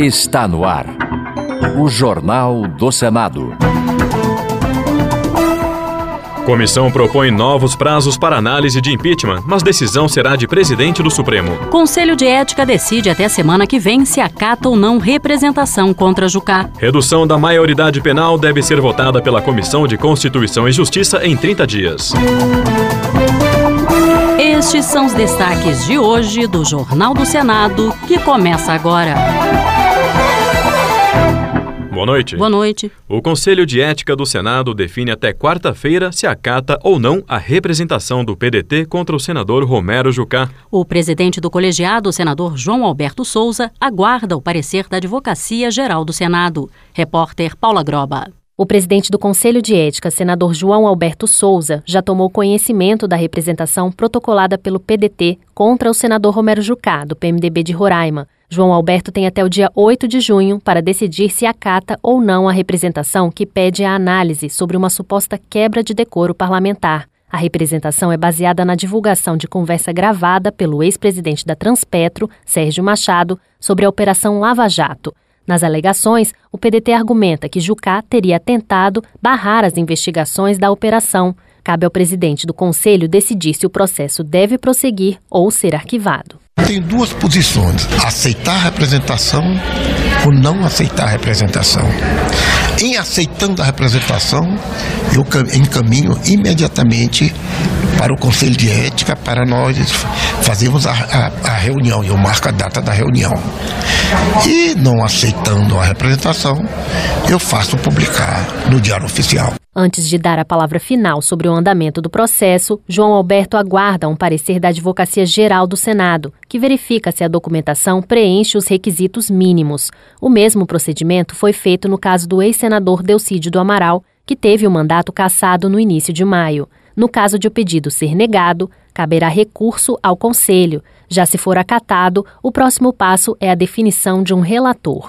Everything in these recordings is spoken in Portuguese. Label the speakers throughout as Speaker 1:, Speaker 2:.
Speaker 1: Está no ar. O Jornal do Senado.
Speaker 2: Comissão propõe novos prazos para análise de impeachment, mas decisão será de presidente do Supremo.
Speaker 3: Conselho de Ética decide até a semana que vem se acata ou não representação contra Jucá.
Speaker 2: Redução da maioridade penal deve ser votada pela Comissão de Constituição e Justiça em 30 dias.
Speaker 3: Estes são os destaques de hoje do Jornal do Senado, que começa agora.
Speaker 2: Boa noite.
Speaker 3: Boa noite.
Speaker 2: O Conselho de Ética do Senado define até quarta-feira se acata ou não a representação do PDT contra o senador Romero Jucá.
Speaker 3: O presidente do colegiado, o senador João Alberto Souza, aguarda o parecer da Advocacia Geral do Senado. Repórter Paula Groba.
Speaker 4: O presidente do Conselho de Ética, senador João Alberto Souza, já tomou conhecimento da representação protocolada pelo PDT contra o senador Romero Jucá, do PMDB de Roraima. João Alberto tem até o dia 8 de junho para decidir se acata ou não a representação que pede a análise sobre uma suposta quebra de decoro parlamentar. A representação é baseada na divulgação de conversa gravada pelo ex-presidente da Transpetro, Sérgio Machado, sobre a Operação Lava Jato. Nas alegações, o PDT argumenta que Jucá teria tentado barrar as investigações da operação. Cabe ao presidente do Conselho decidir se o processo deve prosseguir ou ser arquivado.
Speaker 5: Tem duas posições: aceitar a representação ou não aceitar a representação. Em aceitando a representação, eu encaminho imediatamente para o Conselho de Ética para nós fazermos a reunião. Eu marco a data da reunião. E não aceitando a representação, eu faço publicar no Diário Oficial.
Speaker 4: Antes de dar a palavra final sobre o andamento do processo, João Alberto aguarda um parecer da Advocacia Geral do Senado, que verifica se a documentação preenche os requisitos mínimos. O mesmo procedimento foi feito no caso do ex-senador Delcídio do Amaral, que teve o mandato cassado no início de maio. No caso de o pedido ser negado, caberá recurso ao Conselho. Já se for acatado, o próximo passo é a definição de um relator.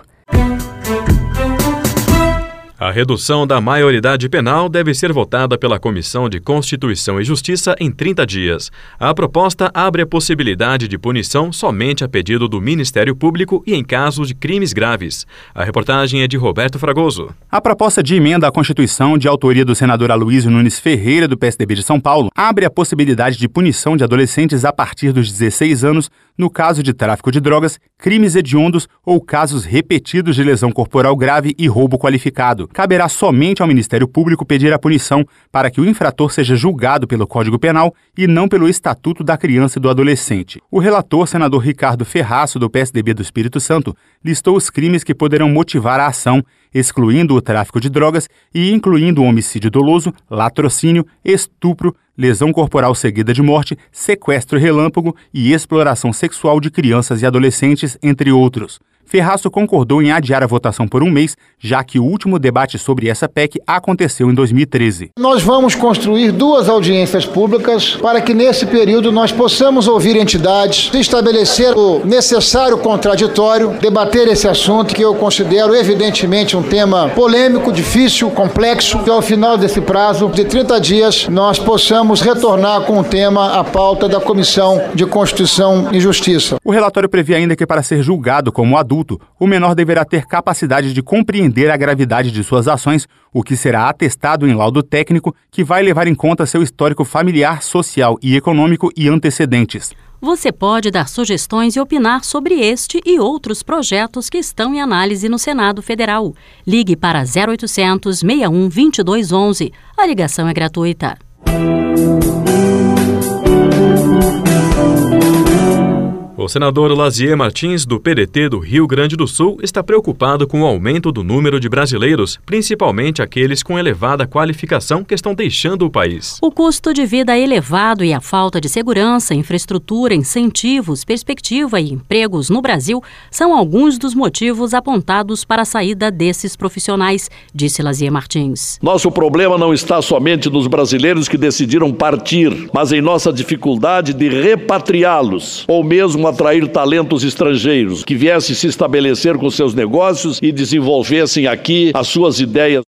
Speaker 2: A redução da maioridade penal deve ser votada pela Comissão de Constituição e Justiça em 30 dias. A proposta abre a possibilidade de punição somente a pedido do Ministério Público e em casos de crimes graves. A reportagem é de Roberto Fragoso.
Speaker 6: A proposta de emenda à Constituição, de autoria do senador Aloysio Nunes Ferreira, do PSDB de São Paulo, abre a possibilidade de punição de adolescentes a partir dos 16 anos no caso de tráfico de drogas, crimes hediondos ou casos repetidos de lesão corporal grave e roubo qualificado. Caberá somente ao Ministério Público pedir a punição para que o infrator seja julgado pelo Código Penal e não pelo Estatuto da Criança e do Adolescente. O relator, senador Ricardo Ferraço, do PSDB do Espírito Santo, listou os crimes que poderão motivar a ação, excluindo o tráfico de drogas e incluindo o homicídio doloso, latrocínio, estupro, lesão corporal seguida de morte, sequestro relâmpago e exploração sexual de crianças e adolescentes, entre outros. Ferraço concordou em adiar a votação por um mês, já que o último debate sobre essa PEC aconteceu em 2013.
Speaker 7: Nós vamos construir 2 audiências públicas para que nesse período nós possamos ouvir entidades, estabelecer o necessário contraditório, debater esse assunto que eu considero evidentemente um tema polêmico, difícil, complexo, que ao final desse prazo de 30 dias nós possamos retornar com o tema à pauta da Comissão de Constituição e Justiça.
Speaker 6: O relatório prevê ainda que para ser julgado como adulto, o menor deverá ter capacidade de compreender a gravidade de suas ações, o que será atestado em laudo técnico que vai levar em conta seu histórico familiar, social e econômico e antecedentes.
Speaker 3: Você pode dar sugestões e opinar sobre este e outros projetos que estão em análise no Senado Federal. Ligue para 0800 61 2211. A ligação é gratuita.
Speaker 2: O senador Lazier Martins, do PDT do Rio Grande do Sul, está preocupado com o aumento do número de brasileiros, principalmente aqueles com elevada qualificação que estão deixando o país.
Speaker 3: O custo de vida é elevado e a falta de segurança, infraestrutura, incentivos, perspectiva e empregos no Brasil são alguns dos motivos apontados para a saída desses profissionais, disse Lazier Martins.
Speaker 8: Nosso problema não está somente nos brasileiros que decidiram partir, mas em nossa dificuldade de repatriá-los, ou mesmo atrair talentos estrangeiros que viessem se estabelecer com seus negócios e desenvolvessem aqui as suas ideias.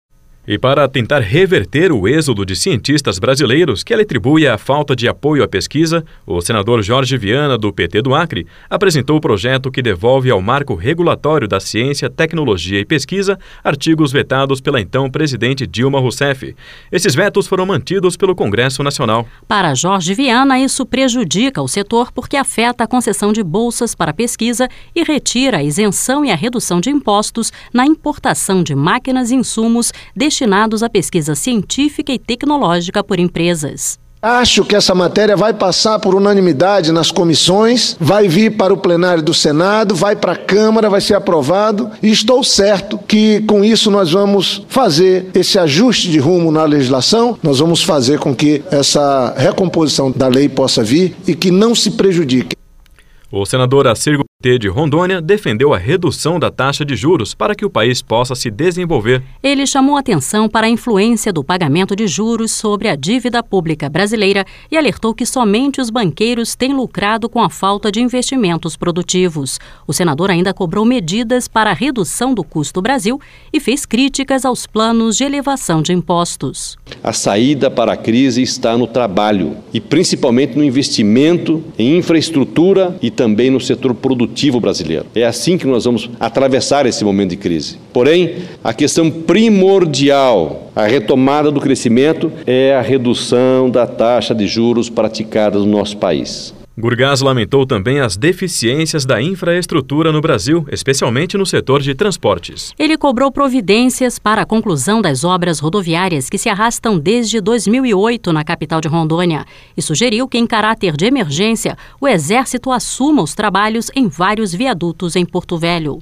Speaker 2: E para tentar reverter o êxodo de cientistas brasileiros que ele atribui à falta de apoio à pesquisa, o senador Jorge Viana, do PT do Acre, apresentou o projeto que devolve ao marco regulatório da ciência, tecnologia e pesquisa artigos vetados pela então presidente Dilma Rousseff. Esses vetos foram mantidos pelo Congresso Nacional.
Speaker 3: Para Jorge Viana, isso prejudica o setor porque afeta a concessão de bolsas para pesquisa e retira a isenção e a redução de impostos na importação de máquinas e insumos destinados à pesquisa científica e tecnológica por empresas.
Speaker 9: Acho que essa matéria vai passar por unanimidade nas comissões, vai vir para o plenário do Senado, vai para a Câmara, vai ser aprovado e estou certo que com isso nós vamos fazer esse ajuste de rumo na legislação, nós vamos fazer com que essa recomposição da lei possa vir e que não se prejudique.
Speaker 2: O senador Acir T. de Rondônia defendeu a redução da taxa de juros para que o país possa se desenvolver.
Speaker 3: Ele chamou atenção para a influência do pagamento de juros sobre a dívida pública brasileira e alertou que somente os banqueiros têm lucrado com a falta de investimentos produtivos. O senador ainda cobrou medidas para a redução do custo do Brasil e fez críticas aos planos de elevação de impostos.
Speaker 10: A saída para a crise está no trabalho e principalmente no investimento em infraestrutura e também no setor produtivo brasileiro. É assim que nós vamos atravessar esse momento de crise. Porém, a questão primordial, a retomada do crescimento, é a redução da taxa de juros praticada no nosso país.
Speaker 2: Gurgás lamentou também as deficiências da infraestrutura no Brasil, especialmente no setor de transportes.
Speaker 3: Ele cobrou providências para a conclusão das obras rodoviárias que se arrastam desde 2008 na capital de Rondônia e sugeriu que, em caráter de emergência, o Exército assuma os trabalhos em vários viadutos em Porto Velho.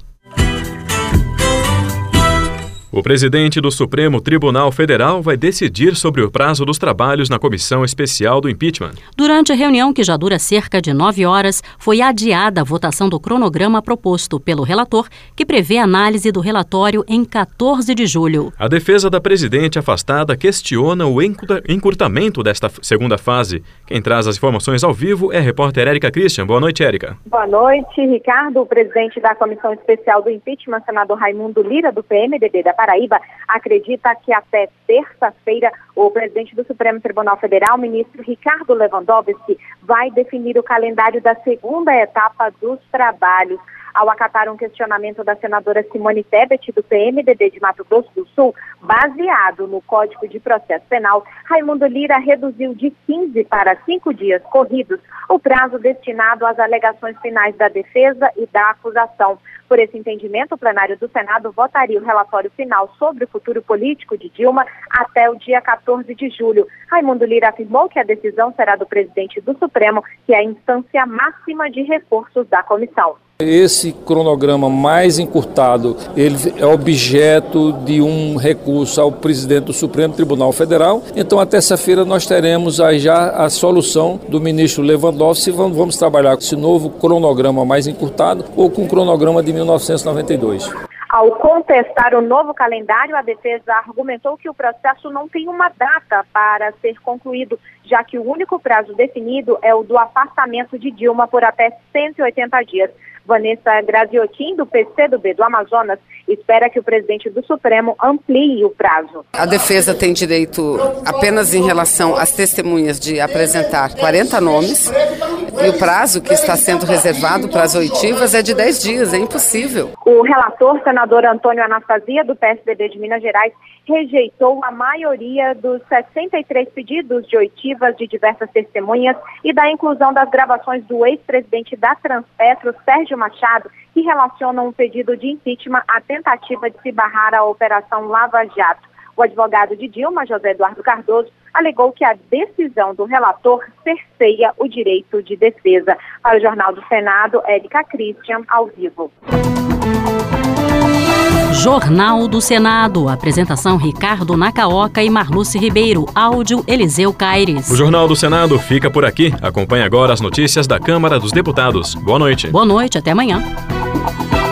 Speaker 2: O presidente do Supremo Tribunal Federal vai decidir sobre o prazo dos trabalhos na comissão especial do impeachment.
Speaker 3: Durante a reunião, que já dura cerca de 9 horas, foi adiada a votação do cronograma proposto pelo relator, que prevê análise do relatório em 14 de julho.
Speaker 2: A defesa da presidente afastada questiona o encurtamento desta segunda fase. Quem traz as informações ao vivo é a repórter Érica Christian. Boa noite, Érica.
Speaker 11: Boa noite, Ricardo. O presidente da comissão especial do impeachment, senador Raimundo Lira, do PMDB da Paraíba, acredita que até terça-feira o presidente do Supremo Tribunal Federal, ministro Ricardo Lewandowski, vai definir o calendário da segunda etapa dos trabalhos. Ao acatar um questionamento da senadora Simone Tebet, do PMDB de Mato Grosso do Sul, baseado no Código de Processo Penal, Raimundo Lira reduziu de 15 para 5 dias corridos o prazo destinado às alegações finais da defesa e da acusação. Por esse entendimento, o plenário do Senado votaria o relatório final sobre o futuro político de Dilma até o dia 14 de julho. Raimundo Lira afirmou que a decisão será do presidente do Supremo, que é a instância máxima de recursos da comissão.
Speaker 12: Esse cronograma mais encurtado, ele é objeto de um recurso ao presidente do Supremo Tribunal Federal. Então, a terça-feira nós teremos já a solução do ministro Lewandowski. Vamos trabalhar com esse novo cronograma mais encurtado ou com o cronograma de 1992.
Speaker 11: Ao contestar o novo calendário, a defesa argumentou que o processo não tem uma data para ser concluído, já que o único prazo definido é o do afastamento de Dilma por até 180 dias. Vanessa Graziotin, do PCdoB do Amazonas, espera que o presidente do Supremo amplie o prazo.
Speaker 13: A defesa tem direito, apenas em relação às testemunhas, de apresentar 40 nomes e o prazo que está sendo reservado para as oitivas é de 10 dias, é impossível.
Speaker 11: O relator, senador Antônio Anastasia, do PSDB de Minas Gerais, rejeitou a maioria dos 63 pedidos de oitivas de diversas testemunhas e da inclusão das gravações do ex-presidente da Transpetro, Sérgio Machado, que relacionam um pedido de impeachment à tentativa de se barrar a Operação Lava Jato. O advogado de Dilma, José Eduardo Cardoso, alegou que a decisão do relator cerceia o direito de defesa. Para o Jornal do Senado, Érica Christian, ao vivo.
Speaker 3: Jornal do Senado. Apresentação Ricardo Nacaoca e Marluce Ribeiro. Áudio Eliseu Caires.
Speaker 2: O Jornal do Senado fica por aqui. Acompanhe agora as notícias da Câmara dos Deputados. Boa noite.
Speaker 3: Boa noite, até amanhã.